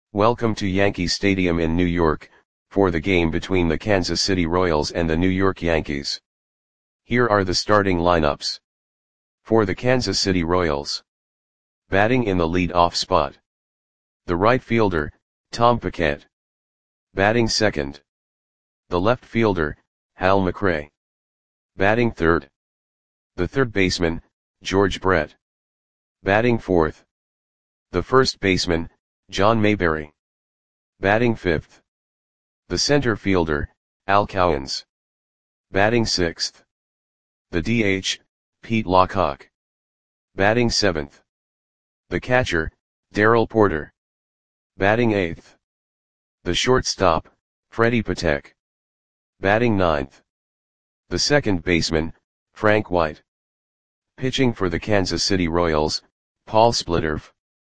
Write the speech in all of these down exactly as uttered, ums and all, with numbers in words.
Welcome to Yankee Stadium in New York, for the game between the Kansas City Royals and the New York Yankees. Here are the starting lineups. For the Kansas City Royals. Batting in the lead-off spot. The right fielder, Tom Pickett. Batting second. The left fielder, Hal McRae. Batting third. The third baseman, George Brett. Batting fourth. The first baseman, John Mayberry. Batting fifth. The center fielder, Al Cowens. Batting sixth. The D H, Pete Lockock. Batting seventh. The catcher, Darrell Porter. Batting eighth. The shortstop, Freddie Patek. Batting ninth. The second baseman, Frank White. Pitching for the Kansas City Royals, Paul Splittorff.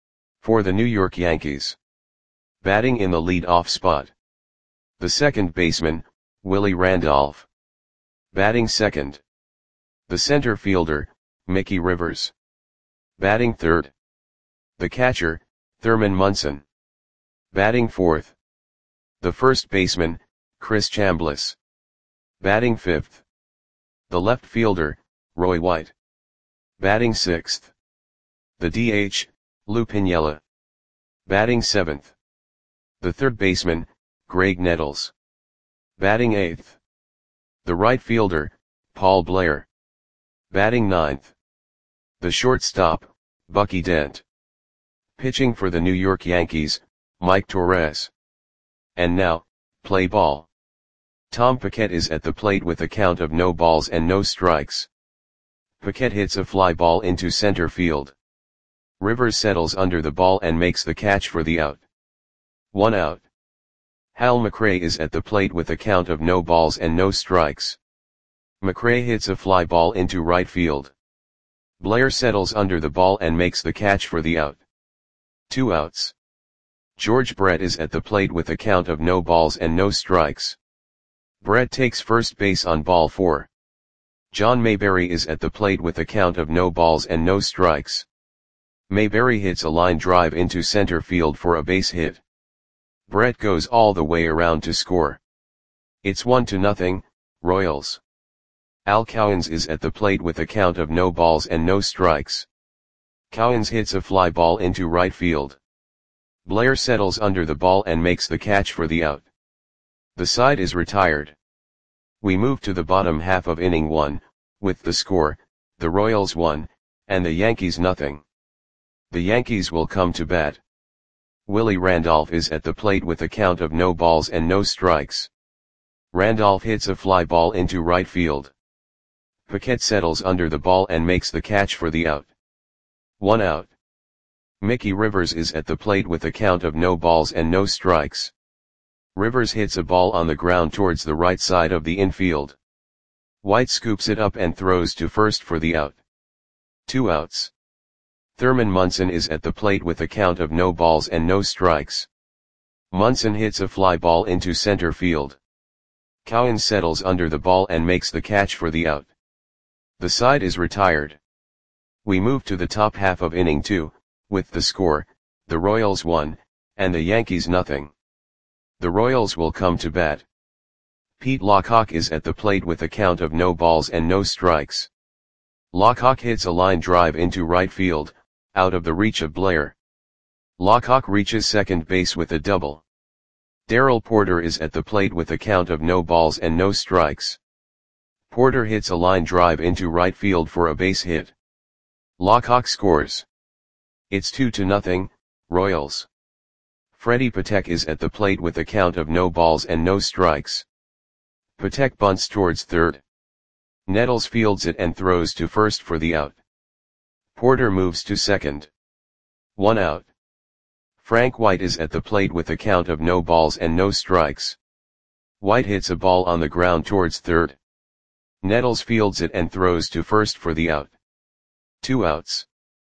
For the New York Yankees. Batting in the lead-off spot. The second baseman, Willie Randolph. Batting second. The center fielder, Mickey Rivers. Batting third. The catcher, Thurman Munson. Batting fourth. The first baseman, Chris Chambliss. Batting fifth. The left fielder, Roy White. Batting sixth. The D H, Lou Piniella. Batting seventh. The third baseman, Greg Nettles. Batting eighth. The right fielder, Paul Blair. Batting ninth. The shortstop, Bucky Dent. Pitching for the New York Yankees, Mike Torres. And now, play ball. Tom Pickett is at the plate with a count of no balls and no strikes. Pickett hits a fly ball into center field. Rivers settles under the ball and makes the catch for the out. One out. Hal McRae is at the plate with a count of no balls and no strikes. McRae hits a fly ball into right field. Blair settles under the ball and makes the catch for the out. Two outs. George Brett is at the plate with a count of no balls and no strikes. Brett takes first base on ball four. John Mayberry is at the plate with a count of no balls and no strikes. Mayberry hits a line drive into center field for a base hit. Brett goes all the way around to score. It's one to nothing, Royals. Al Cowens is at the plate with a count of no balls and no strikes. Cowens hits a fly ball into right field. Blair settles under the ball and makes the catch for the out. The side is retired. We move to the bottom half of inning one, with the score, the Royals one, and the Yankees nothing. The Yankees will come to bat. Willie Randolph is at the plate with a count of no balls and no strikes. Randolph hits a fly ball into right field. Pickett settles under the ball and makes the catch for the out. One out. Mickey Rivers is at the plate with a count of no balls and no strikes. Rivers hits a ball on the ground towards the right side of the infield. White scoops it up and throws to first for the out. Two outs. Thurman Munson is at the plate with a count of no balls and no strikes. Munson hits a fly ball into center field. Cowens settles under the ball and makes the catch for the out. The side is retired. We move to the top half of inning two, with the score, the Royals one, and the Yankees nothing. The Royals will come to bat. Pete Lockock is at the plate with a count of no balls and no strikes. Lockock hits a line drive into right field, out of the reach of Blair. Lockock reaches second base with a double. Darrell Porter is at the plate with a count of no balls and no strikes. Porter hits a line drive into right field for a base hit. Lockock scores. It's two to nothing, Royals. Freddie Patek is at the plate with a count of no balls and no strikes. Patek bunts towards third. Nettles fields it and throws to first for the out. Porter moves to second. One out. Frank White is at the plate with a count of no balls and no strikes. White hits a ball on the ground towards third. Nettles fields it and throws to first for the out. Two outs.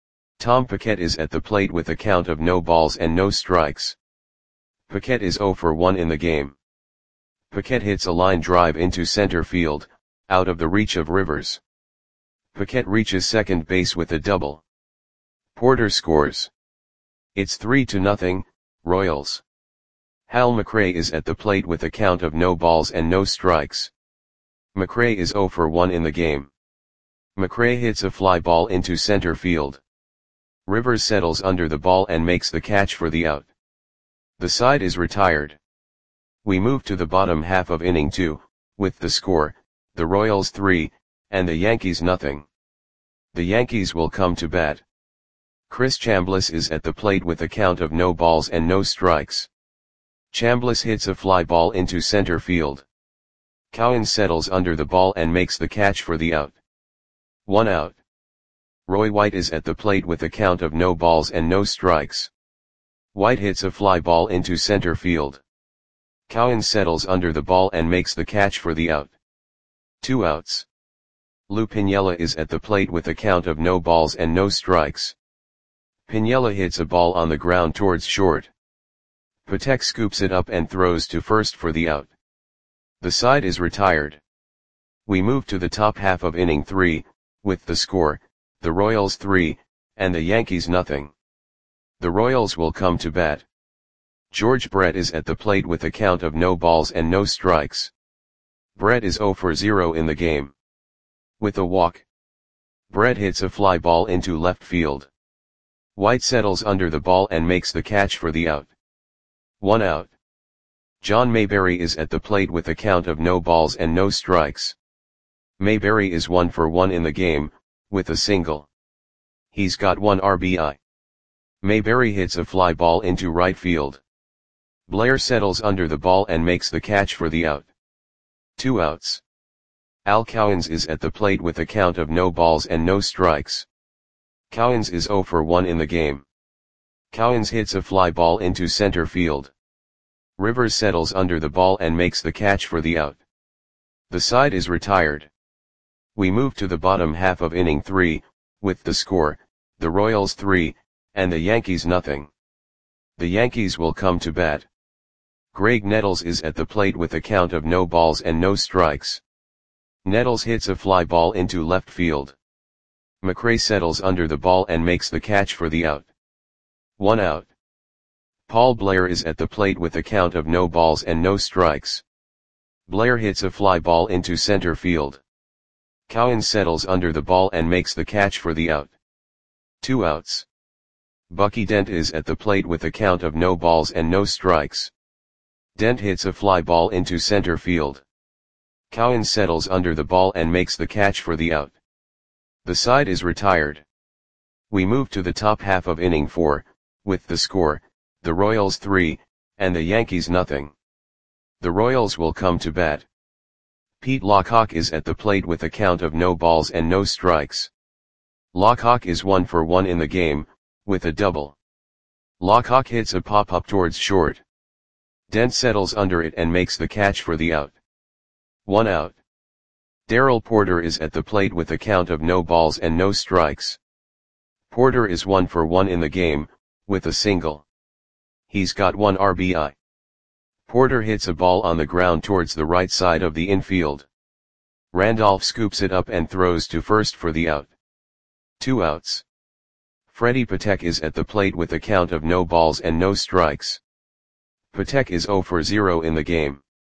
Tom Pickett is at the plate with a count of no balls and no strikes. Pickett is zero for one in the game. Pickett hits a line drive into center field, out of the reach of Rivers. Pickett reaches second base with a double. Porter scores. It's three to nothing, Royals. Hal McRae is at the plate with a count of no balls and no strikes. McRae is zero for one in the game. McRae hits a fly ball into center field. Rivers settles under the ball and makes the catch for the out. The side is retired. We move to the bottom half of inning two, with the score, the Royals three, and the Yankees nothing. The Yankees will come to bat. Chris Chambliss is at the plate with a count of no balls and no strikes. Chambliss hits a fly ball into center field. Cowan settles under the ball and makes the catch for the out. One out. Roy White is at the plate with a count of no balls and no strikes. White hits a fly ball into center field. Cowan settles under the ball and makes the catch for the out. Two outs. Lou Piniella is at the plate with a count of no balls and no strikes. Piniella hits a ball on the ground towards short. Patek scoops it up and throws to first for the out. The side is retired. We move to the top half of inning three, with the score, the Royals three, and the Yankees nothing. The Royals will come to bat. George Brett is at the plate with a count of no balls and no strikes. Brett is zero for zero in the game. With a walk, Brett hits a fly ball into left field. White settles under the ball and makes the catch for the out. One out. John Mayberry is at the plate with a count of no balls and no strikes. Mayberry is one for one in the game, with a single. He's got one R B I. Mayberry hits a fly ball into right field. Blair settles under the ball and makes the catch for the out. Two outs. Al Cowens is at the plate with a count of no balls and no strikes. Cowens is zero for one in the game. Cowens hits a fly ball into center field. Rivers settles under the ball and makes the catch for the out. The side is retired. We move to the bottom half of inning three, with the score, the Royals three, and the Yankees nothing. The Yankees will come to bat. Greg Nettles is at the plate with a count of no balls and no strikes. Nettles hits a fly ball into left field. McRae settles under the ball and makes the catch for the out. One out. Paul Blair is at the plate with a count of no balls and no strikes. Blair hits a fly ball into center field. Cowan settles under the ball and makes the catch for the out. Two outs. Bucky Dent is at the plate with a count of no balls and no strikes. Dent hits a fly ball into center field. Cowan settles under the ball and makes the catch for the out. The side is retired. We move to the top half of inning four, with the score, the Royals three, and the Yankees nothing. The Royals will come to bat. Pete Lockhawk is at the plate with a count of no balls and no strikes. Lockhawk is one for one in the game, with a double. Lockhawk hits a pop-up towards short. Dent settles under it and makes the catch for the out. One out. Darrell Porter is at the plate with a count of no balls and no strikes. Porter is one for one in the game, with a single. He's got one R B I. Porter hits a ball on the ground towards the right side of the infield. Randolph scoops it up and throws to first for the out. Two outs. Freddie Patek is at the plate with a count of no balls and no strikes. Patek is zero for zero in the game.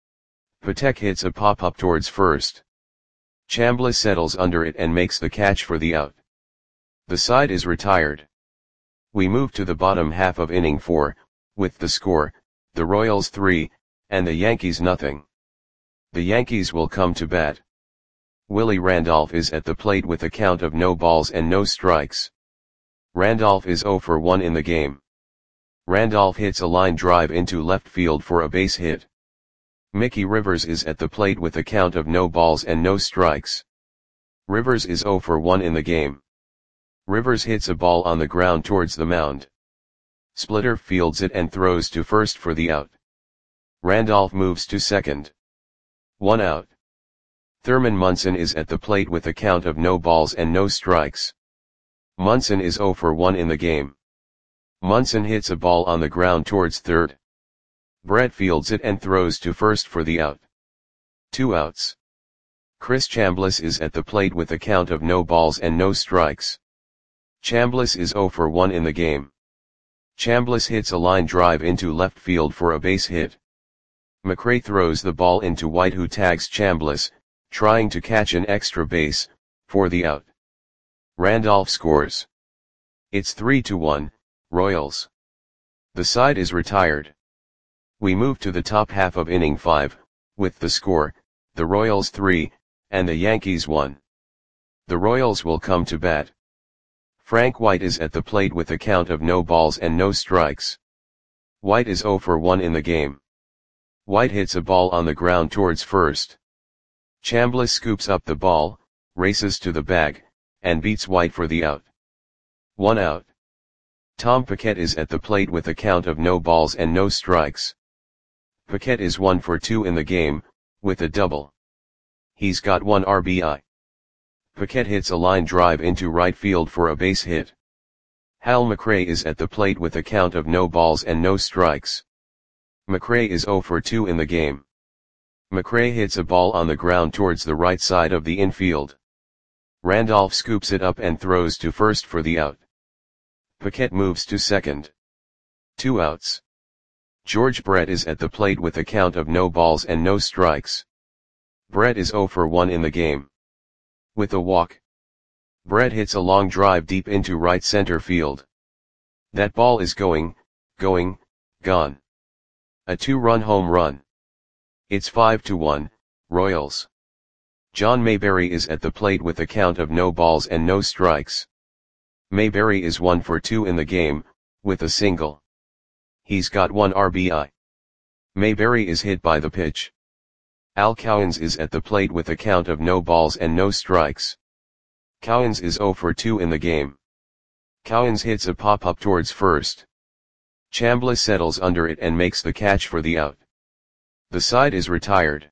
Patek hits a pop-up towards first. Chambliss settles under it and makes the catch for the out. The side is retired. We move to the bottom half of inning four, with the score, the Royals three, and the Yankees nothing. The Yankees will come to bat. Willie Randolph is at the plate with a count of no balls and no strikes. Randolph is zero for one in the game. Randolph hits a line drive into left field for a base hit. Mickey Rivers is at the plate with a count of no balls and no strikes. Rivers is zero for one in the game. Rivers hits a ball on the ground towards the mound. Splitter fields it and throws to first for the out. Randolph moves to second. One out. Thurman Munson is at the plate with a count of no balls and no strikes. Munson is zero for one in the game. Munson hits a ball on the ground towards third. Brett fields it and throws to first for the out. Two outs. Chris Chambliss is at the plate with a count of no balls and no strikes. Chambliss is zero for one in the game. Chambliss hits a line drive into left field for a base hit. McRae throws the ball into White, who tags Chambliss, trying to catch an extra base, for the out. Randolph scores. It's three to one, Royals. The side is retired. We move to the top half of inning five, with the score, the Royals three, and the Yankees one. The Royals will come to bat. Frank White is at the plate with a count of no balls and no strikes. White is oh for one in the game. White hits a ball on the ground towards first. Chambliss scoops up the ball, races to the bag, and beats White for the out. One out. Tom Paquette is at the plate with a count of no balls and no strikes. Paquette is one for two in the game, with a double. He's got one R B I. Paquette hits a line drive into right field for a base hit. Hal McRae is at the plate with a count of no balls and no strikes. McRae is oh for two in the game. McRae hits a ball on the ground towards the right side of the infield. Randolph scoops it up and throws to first for the out. Paquette moves to second. Two outs. George Brett is at the plate with a count of no balls and no strikes. Brett is oh for one in the game. With a walk. Brett hits a long drive deep into right center field. That ball is going, going, gone. A two-run home run. It's five to one, Royals. John Mayberry is at the plate with a count of no balls and no strikes. Mayberry is one for two in the game, with a single. He's got one R B I. Mayberry is hit by the pitch. Al Cowens is at the plate with a count of no balls and no strikes. Cowens is oh for two in the game. Cowens hits a pop-up towards first. Chambliss settles under it and makes the catch for the out. The side is retired.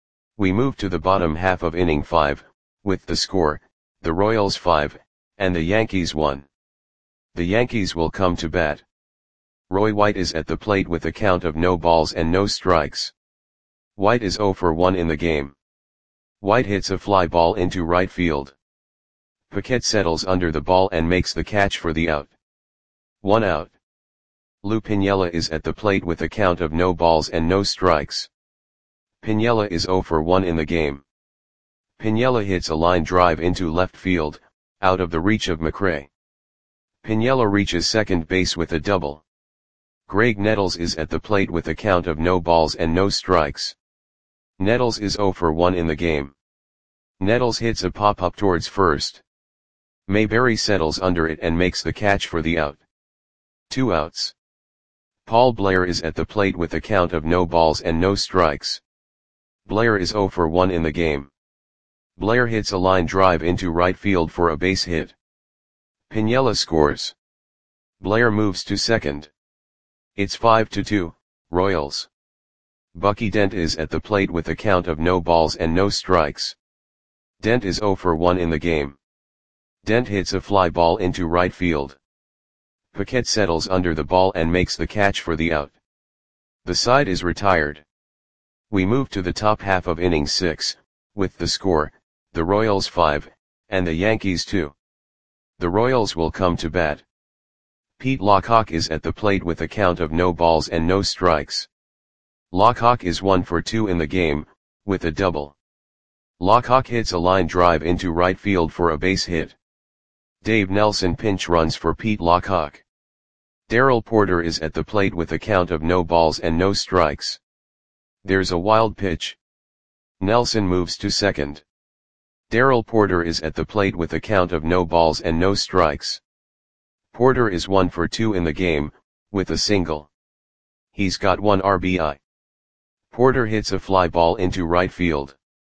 We move to the bottom half of inning five, with the score, the Royals five, and the Yankees one. The Yankees will come to bat. Roy White is at the plate with a count of no balls and no strikes. White is oh for one in the game. White hits a fly ball into right field. Paquette settles under the ball and makes the catch for the out. One out. Lou Piniella is at the plate with a count of no balls and no strikes. Piniella is oh for one in the game. Piniella hits a line drive into left field, out of the reach of McRae. Piniella reaches second base with a double. Greg Nettles is at the plate with a count of no balls and no strikes. Nettles is oh for one in the game. Nettles hits a pop-up towards first. Mayberry settles under it and makes the catch for the out. Two outs. Paul Blair is at the plate with a count of no balls and no strikes. Blair is oh for one in the game. Blair hits a line drive into right field for a base hit. Piniella scores. Blair moves to second. It's five to two, Royals. Bucky Dent is at the plate with a count of no balls and no strikes. Dent is oh for one in the game. Dent hits a fly ball into right field. Paquette settles under the ball and makes the catch for the out. The side is retired. We move to the top half of inning six, with the score, the Royals five, and the Yankees two. The Royals will come to bat. Pete Lockhawk is at the plate with a count of no balls and no strikes. Lockhawk is one for two in the game, with a double. Lockhawk hits a line drive into right field for a base hit. Dave Nelson pinch runs for Pete Lockhawk. Darrell Porter is at the plate with a count of no balls and no strikes. There's a wild pitch. Nelson moves to second. Darrell Porter is at the plate with a count of no balls and no strikes. Porter is one for two in the game, with a single. He's got one R B I. Porter hits a fly ball into right field.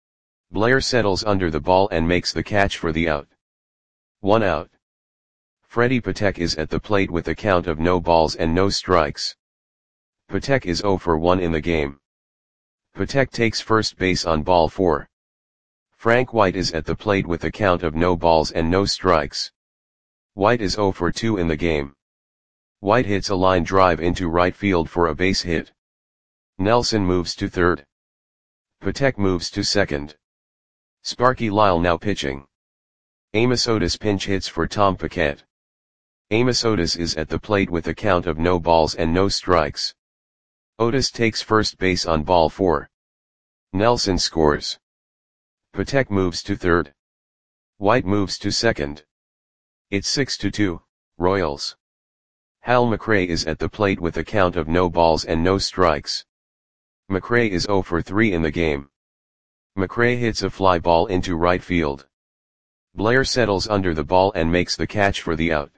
Blair settles under the ball and makes the catch for the out. One out. Freddie Patek is at the plate with a count of no balls and no strikes. Patek is oh for one in the game. Patek takes first base on ball four. Frank White is at the plate with a count of no balls and no strikes. White is oh for two in the game. White hits a line drive into right field for a base hit. Nelson moves to third. Patek moves to second. Sparky Lyle now pitching. Amos Otis pinch hits for Tom Paquette. Amos Otis is at the plate with a count of no balls and no strikes. Otis takes first base on ball four. Nelson scores. Patek moves to third. White moves to second. It's six to two, Royals. Hal McRae is at the plate with a count of no balls and no strikes. McRae is zero for three in the game. McRae hits a fly ball into right field. Blair settles under the ball and makes the catch for the out.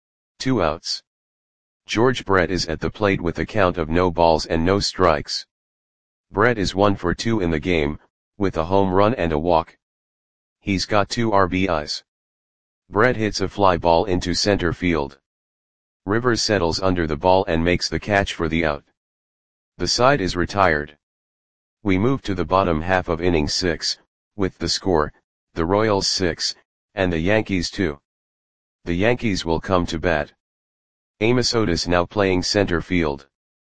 Two outs. George Brett is at the plate with a count of no balls and no strikes. Brett is one for two in the game, with a home run and a walk. He's got two R B Is. Brett hits a fly ball into center field. Rivers settles under the ball and makes the catch for the out. The side is retired. We move to the bottom half of inning six, with the score, the Royals six, and the Yankees two. The Yankees will come to bat. Amos Otis now playing center field.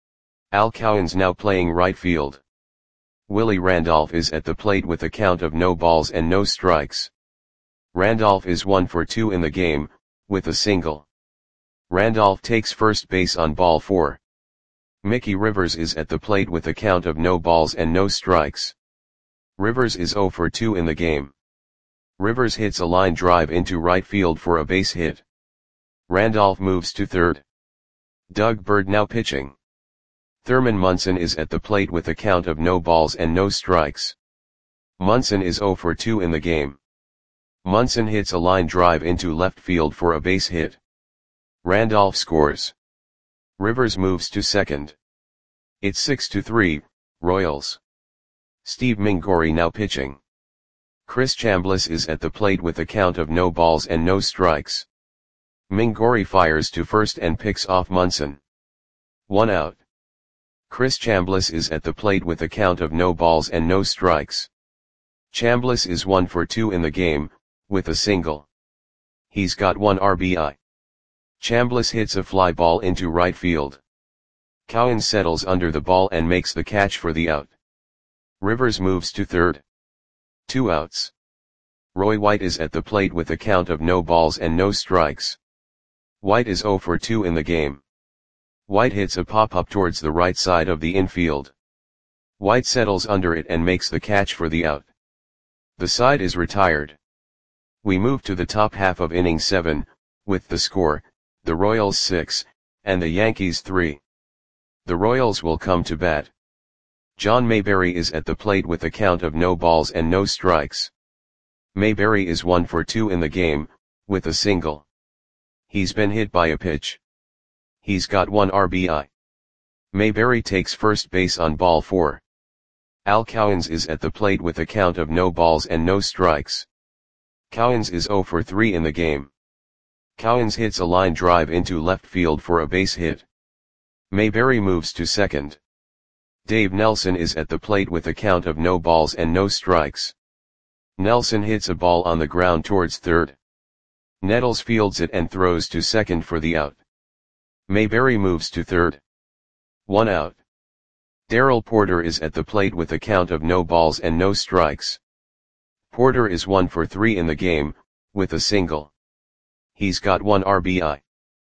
Al Cowens now playing right field. Willie Randolph is at the plate with a count of no balls and no strikes. Randolph is one for two in the game, with a single. Randolph takes first base on ball four. Mickey Rivers is at the plate with a count of no balls and no strikes. Rivers is zero for two in the game. Rivers hits a line drive into right field for a base hit. Randolph moves to third. Doug Bird now pitching. Thurman Munson is at the plate with a count of no balls and no strikes. Munson is zero for two in the game. Munson hits a line drive into left field for a base hit. Randolph scores. Rivers moves to second. It's six to three, Royals. Steve Mingori now pitching. Chris Chambliss is at the plate with a count of no balls and no strikes. Mingori fires to first and picks off Munson. One out. Chris Chambliss is at the plate with a count of no balls and no strikes. Chambliss is one for two in the game, with a single. He's got one R B I. Chambliss hits a fly ball into right field. Cowens settles under the ball and makes the catch for the out. Rivers moves to third. Two outs. Roy White is at the plate with a count of no balls and no strikes. White is zero for two in the game. White hits a pop-up towards the right side of the infield. White settles under it and makes the catch for the out. The side is retired. We move to the top half of inning seven, with the score, the Royals six, and the Yankees three. The Royals will come to bat. John Mayberry is at the plate with a count of no balls and no strikes. Mayberry is one for two in the game, with a single. He's been hit by a pitch. He's got one R B I. Mayberry takes first base on ball four. Al Cowens is at the plate with a count of no balls and no strikes. Cowens is zero for three in the game. Cowens hits a line drive into left field for a base hit. Mayberry moves to second. Dave Nelson is at the plate with a count of no balls and no strikes. Nelson hits a ball on the ground towards third. Nettles fields it and throws to second for the out. Mayberry moves to third. One out. Darrell Porter is at the plate with a count of no balls and no strikes. Porter is one for three in the game, with a single. He's got one R B I.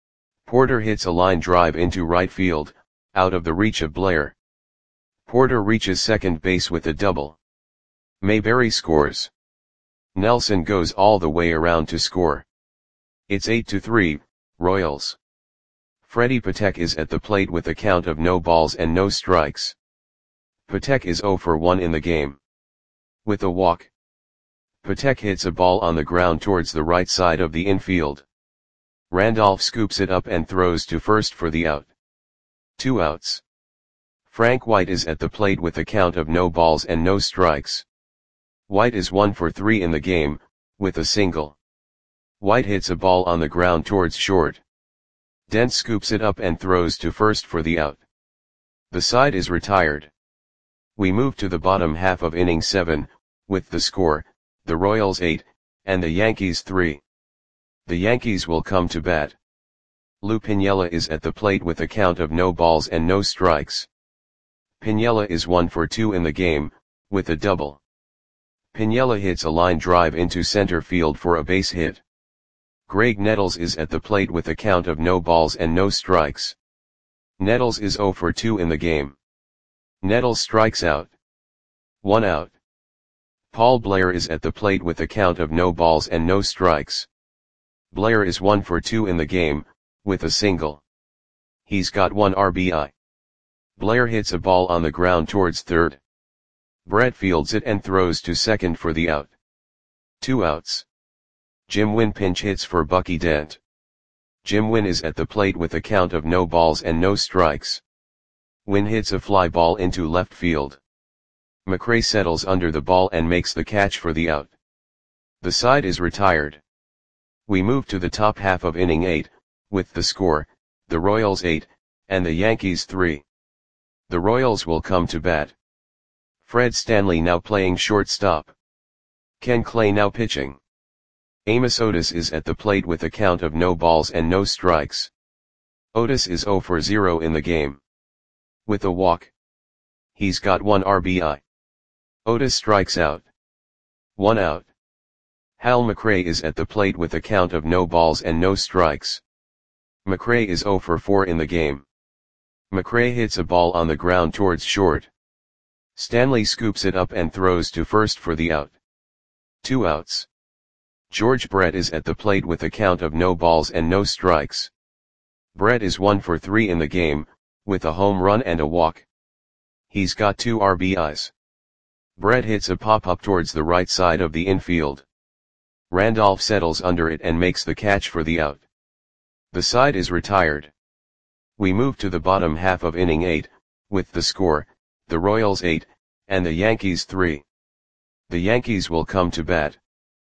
Porter hits a line drive into right field, out of the reach of Blair. Porter reaches second base with a double. Mayberry scores. Nelson goes all the way around to score. It's eight to three, Royals. Freddie Patek is at the plate with a count of no balls and no strikes. Patek is zero for one in the game. With a walk. Patek hits a ball on the ground towards the right side of the infield. Randolph scoops it up and throws to first for the out. Two outs. Frank White is at the plate with a count of no balls and no strikes. White is one for three in the game, with a single. White hits a ball on the ground towards short. Dent scoops it up and throws to first for the out. The side is retired. We move to the bottom half of inning seven, with the score, the Royals eight, and the Yankees three. The Yankees will come to bat. Lou Piniella is at the plate with a count of no balls and no strikes. Piniella is one for two in the game, with a double. Piniella hits a line drive into center field for a base hit. Greg Nettles is at the plate with a count of no balls and no strikes. Nettles is zero for two in the game. Nettles strikes out. One out. Paul Blair is at the plate with a count of no balls and no strikes. Blair is one for two in the game, with a single. He's got one R B I. Blair hits a ball on the ground towards third. Brett fields it and throws to second for the out. Two outs. Jim Wynn pinch hits for Bucky Dent. Jim Wynn is at the plate with a count of no balls and no strikes. Wynn hits a fly ball into left field. McRae settles under the ball and makes the catch for the out. The side is retired. We move to the top half of inning eight, with the score, the Royals eight, and the Yankees three. The Royals will come to bat. Fred Stanley now playing shortstop. Ken Clay now pitching. Amos Otis is at the plate with a count of no balls and no strikes. Otis is zero for zero in the game. With a walk. He's got one R B I. Otis strikes out. One out. Hal McRae is at the plate with a count of no balls and no strikes. McRae is zero for four in the game. McRae hits a ball on the ground towards short. Stanley scoops it up and throws to first for the out. Two outs. George Brett is at the plate with a count of no balls and no strikes. Brett is one for three in the game, with a home run and a walk. He's got two R B Is. Brett hits a pop-up towards the right side of the infield. Randolph settles under it and makes the catch for the out. The side is retired. We move to the bottom half of inning eight, with the score, the Royals eight, and the Yankees three. The Yankees will come to bat.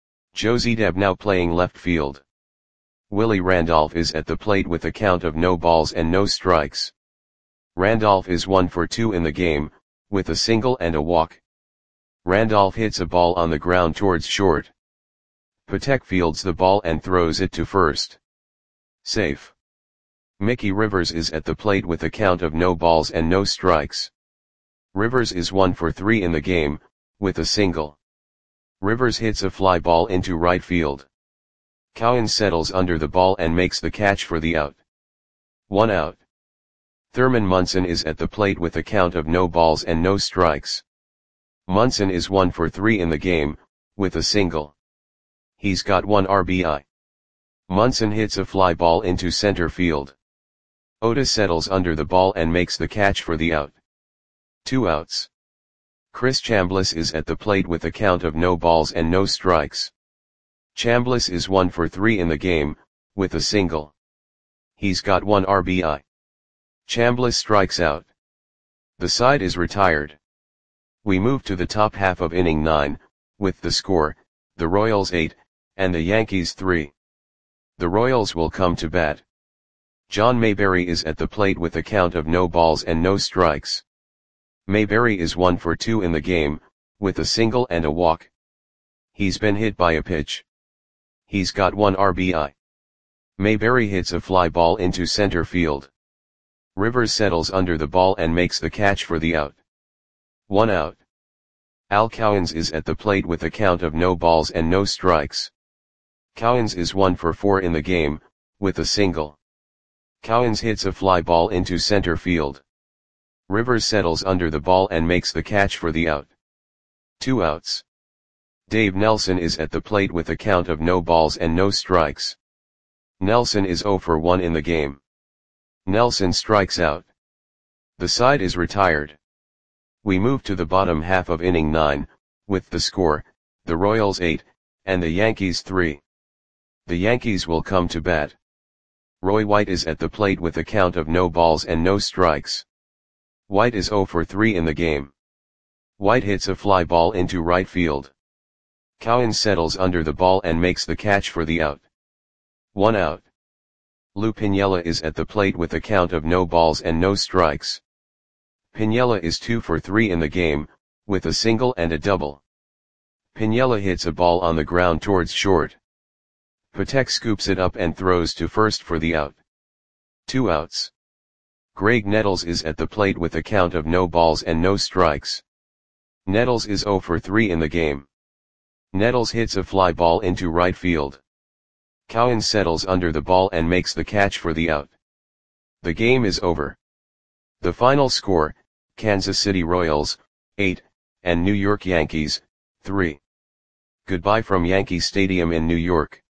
Josie Debb now playing left field. Willie Randolph is at the plate with a count of no balls and no strikes. Randolph is one for two in the game, with a single and a walk. Randolph hits a ball on the ground towards short. Patek fields the ball and throws it to first. Safe. Mickey Rivers is at the plate with a count of no balls and no strikes. Rivers is one for three in the game, with a single. Rivers hits a fly ball into right field. Cowan settles under the ball and makes the catch for the out. One out. Thurman Munson is at the plate with a count of no balls and no strikes. Munson is one for three in the game, with a single. He's got one R B I. Munson hits a fly ball into center field. Otis settles under the ball and makes the catch for the out. Two outs. Chris Chambliss is at the plate with a count of no balls and no strikes. Chambliss is one for three in the game, with a single. He's got one R B I. Chambliss strikes out. The side is retired. We move to the top half of inning nine, with the score, the Royals eight, and the Yankees three. The Royals will come to bat. John Mayberry is at the plate with a count of no balls and no strikes. Mayberry is one for two in the game, with a single and a walk. He's been hit by a pitch. He's got one R B I. Mayberry hits a fly ball into center field. Rivers settles under the ball and makes the catch for the out. One out. Al Cowens is at the plate with a count of no balls and no strikes. Cowens is one for four in the game, with a single. Cowens hits a fly ball into center field. Rivers settles under the ball and makes the catch for the out. Two outs. Dave Nelson is at the plate with a count of no balls and no strikes. Nelson is zero for one in the game. Nelson strikes out. The side is retired. We move to the bottom half of inning nine, with the score, the Royals eight, and the Yankees three. The Yankees will come to bat. Roy White is at the plate with a count of no balls and no strikes. White is zero for three in the game. White hits a fly ball into right field. Cowan settles under the ball and makes the catch for the out. One out. Lou Piniella is at the plate with a count of no balls and no strikes. Piniella is two for three in the game, with a single and a double. Piniella hits a ball on the ground towards short. Patek scoops it up and throws to first for the out. Two outs. Greg Nettles is at the plate with a count of no balls and no strikes. Nettles is zero for three in the game. Nettles hits a fly ball into right field. Cowan settles under the ball and makes the catch for the out. The game is over. The final score, Kansas City Royals, eight, and New York Yankees, three. Goodbye from Yankee Stadium in New York.